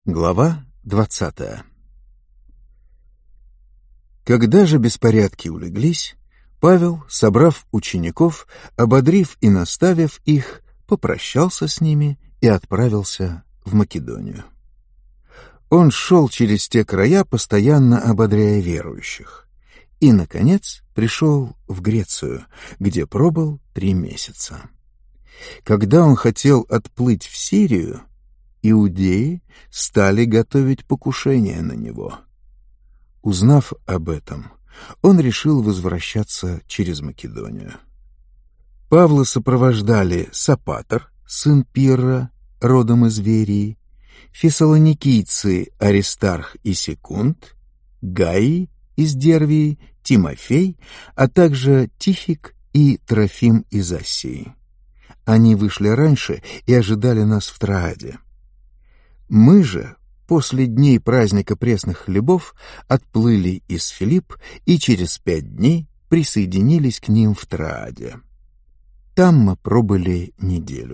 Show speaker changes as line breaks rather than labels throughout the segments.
Глава 20. Когда же беспорядки улеглись, Павел, собрав учеников, ободрив и наставив их, попрощался с ними и отправился в Македонию. Он шел через те края, постоянно ободряя верующих, и, наконец, пришел в Грецию, где пробыл 3 месяца. Когда он хотел отплыть в Сирию, иудеи стали готовить покушение на него. Узнав об этом, он решил возвращаться через Македонию. Павла сопровождали Сопатр, сын Пирра, родом из Верии, фессалоникийцы Аристарх и Секунд, Гаий из Дервии, Тимофей, а также Тихик и Трофим из Асии. Они вышли раньше и ожидали нас в Трааде. Мы же после дней праздника пресных хлебов отплыли из Филипп и через 5 дней присоединились к ним в Трааде. Там мы пробыли неделю.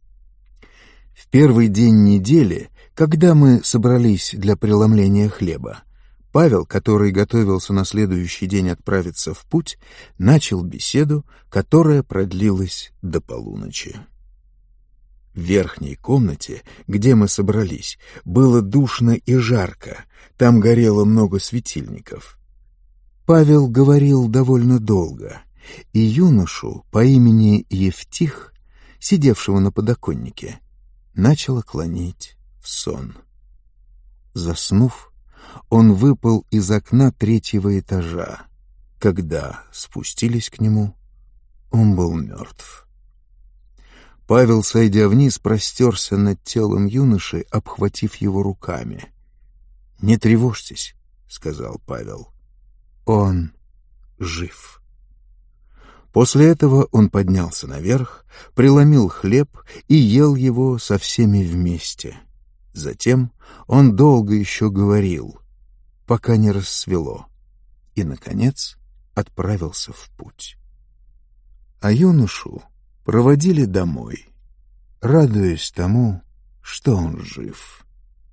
В первый день недели, когда мы собрались для преломления хлеба, Павел, который готовился на следующий день отправиться в путь, начал беседу, которая продлилась до полуночи. В верхней комнате, где мы собрались, было душно и жарко, там горело много светильников. Павел говорил довольно долго, и юношу по имени Евтих, сидевшего на подоконнике, начало клонить в сон. Заснув, он выпал из окна 3-го этажа. Когда спустились к нему, он был мертв. Павел, сойдя вниз, простерся над телом юноши, обхватив его руками. «Не тревожьтесь», — сказал Павел, — «он жив». После этого он поднялся наверх, преломил хлеб и ел его со всеми вместе. Затем он долго еще говорил, пока не рассвело, и, наконец, отправился в путь. А юношу проводили домой, радуясь тому, что он жив.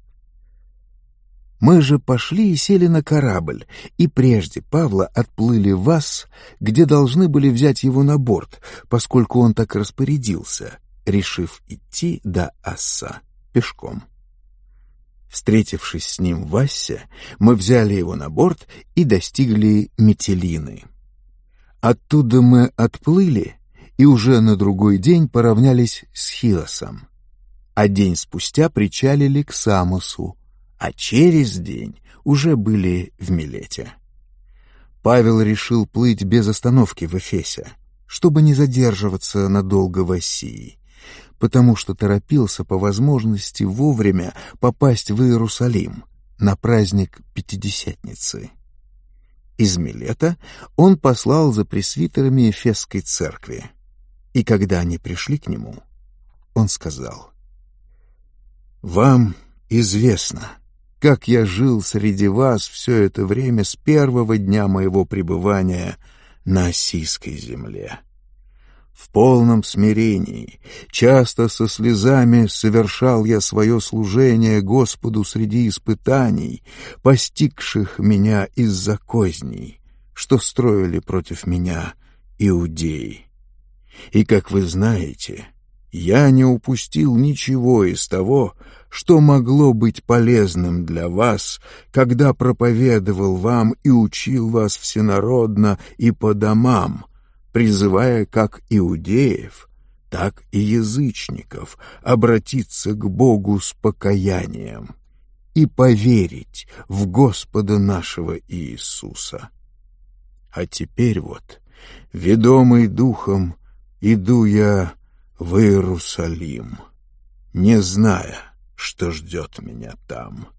Мы же пошли и сели на корабль, и прежде Павла отплыли в Ас, где должны были взять его на борт, поскольку он так распорядился, решив идти до Асса пешком. Встретившись с ним в Ассе, мы взяли его на борт и достигли Митилины. Оттуда мы отплыли и уже на другой день поравнялись с Хиосом, а день спустя причалили к Самосу, а через день уже были в Милете. Павел решил плыть без остановки в Эфесе, чтобы не задерживаться надолго в Ассии, потому что торопился по возможности вовремя попасть в Иерусалим на праздник Пятидесятницы. Из Милета он послал за пресвитерами Эфесской церкви, и когда они пришли к нему, он сказал: «Вам известно, как я жил среди вас все это время с первого дня моего пребывания на Ассийской земле. В полном смирении, часто со слезами совершал я свое служение Господу среди испытаний, постигших меня из-за козней, что строили против меня иудеи. И, как вы знаете, я не упустил ничего из того, что могло быть полезным для вас, когда проповедовал вам и учил вас всенародно и по домам, призывая как иудеев, так и язычников обратиться к Богу с покаянием и поверить в Господа нашего Иисуса. А теперь вот, ведомый Духом, иду я в Иерусалим, не зная, что ждет меня там.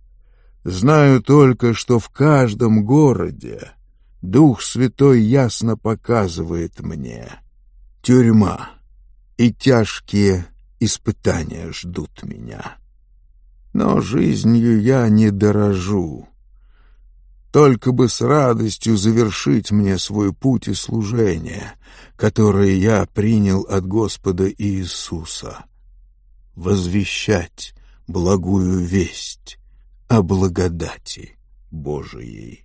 Знаю только, что в каждом городе Дух Святой ясно показывает мне: тюрьма и тяжкие испытания ждут меня. Но жизнью я не дорожу. Только бы с радостью завершить мне свой путь и служение, которое я принял от Господа Иисуса, возвещать благую весть о благодати Божией.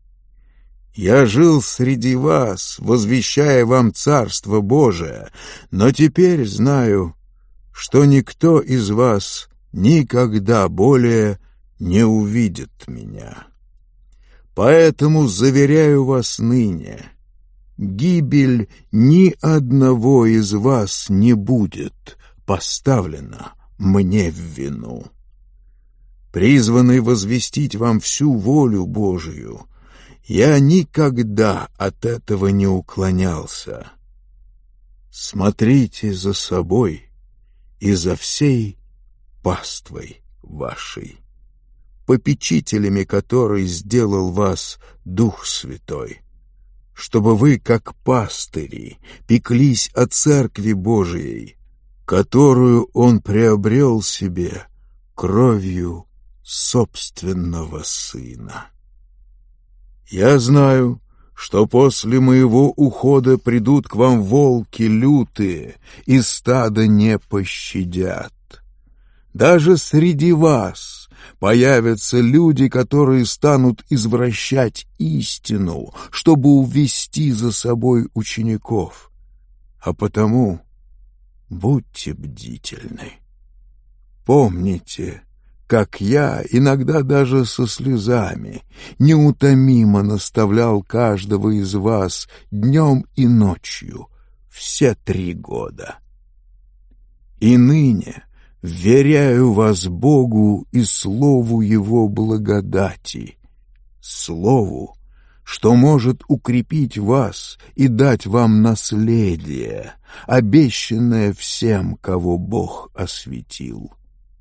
Я жил среди вас, возвещая вам Царство Божие, но теперь знаю, что никто из вас никогда более не увидит меня. Поэтому заверяю вас ныне, гибель ни одного из вас не будет поставлена мне в вину. Призванный возвестить вам всю волю Божию, я никогда от этого не уклонялся. Смотрите за собой и за всей паствой вашей, попечителями которой сделал вас Дух Святой, чтобы вы, как пастыри, пеклись о Церкви Божией, которую Он приобрел себе кровью собственного Сына. Я знаю, что после моего ухода придут к вам волки лютые, и стадо не пощадят. Даже среди вас появятся люди, которые станут извращать истину, чтобы увести за собой учеников. А потому будьте бдительны. Помните, как я, иногда даже со слезами, неутомимо наставлял каждого из вас днем и ночью все 3 года. И ныне вверяю вас Богу и Слову Его благодати, Слову, что может укрепить вас и дать вам наследие, обещанное всем, кого Бог осветил.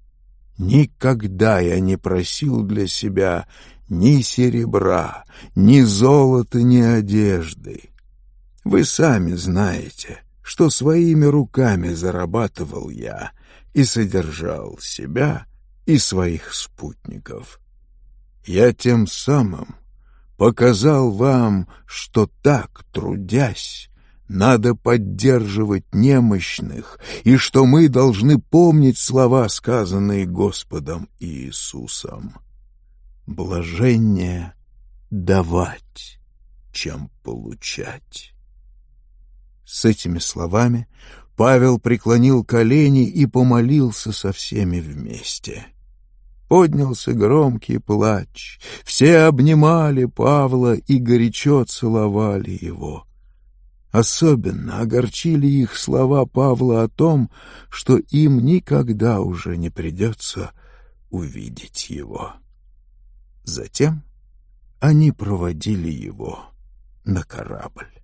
Никогда я не просил для себя ни серебра, ни золота, ни одежды. Вы сами знаете, что своими руками зарабатывал я и содержал себя и своих спутников. Я тем самым показал вам, что так, трудясь, надо поддерживать немощных, и что мы должны помнить слова, сказанные Господом Иисусом. Блаженнее давать, чем получать. С этими словами Павел преклонил колени и помолился со всеми вместе. Поднялся громкий плач, все обнимали Павла и горячо целовали его. Особенно огорчили их слова Павла о том, что им никогда уже не придется увидеть его. Затем они проводили его на корабль.